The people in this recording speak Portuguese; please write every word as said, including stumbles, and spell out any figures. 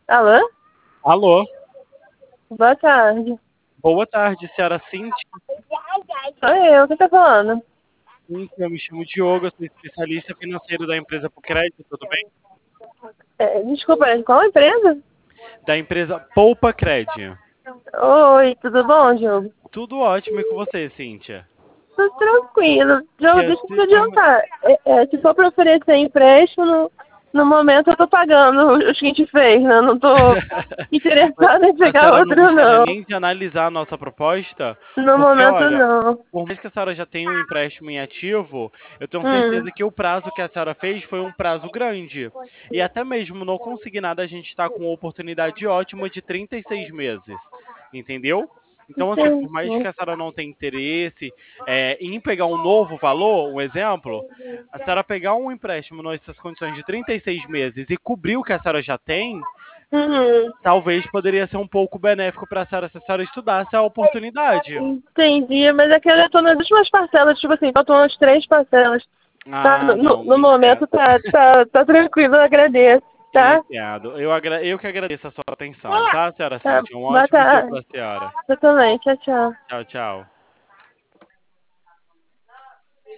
Alô? Alô, Boa tarde. boa tarde, senhora Cintia. Sou eu, quem tá falando? Eu me chamo Diogo, eu sou especialista financeiro da empresa Procred, tudo bem? É, desculpa, é de qual empresa? Da empresa Poupa Cred. Oi, tudo bom, Diogo? Tudo ótimo e com você, Cíntia? Tudo tranquilo. Diogo, Que- deixa eu te se- tem- adiantar. É, é, se for pra oferecer empréstimo, no, no momento eu tô pagando os que a gente fez, né? Eu não tô Mas interessada em a pegar senhora não outro, gostaria não. nem de analisar a nossa proposta? No Porque, momento, olha, não. por mais que a senhora já tenha um empréstimo em ativo, eu tenho Hum, certeza que o prazo que a senhora fez foi um prazo grande. E até mesmo no consignado a gente está com uma oportunidade ótima de trinta e seis meses. Entendeu? Então, assim, por mais que entendi. a senhora não tenha interesse é, em pegar um novo valor, um exemplo, a senhora pegar um empréstimo nessas condições de trinta e seis meses e cobrir o que a senhora já tem, Uhum. talvez poderia ser um pouco benéfico para a senhora se a senhora estudasse a oportunidade. Entendi, mas é que eu já tô nas últimas parcelas, tipo assim, faltam umas três parcelas. Tá, no, Ah, no não, no entendo. momento tá, tá, tá tranquilo, eu agradeço, tá? Entendo. Eu, agra eu que agradeço a sua atenção, tá, senhora Tá, Cintia? Um boa ótimo dia tarde. para a senhora. Eu também, tchau, tchau. Tchau, tchau.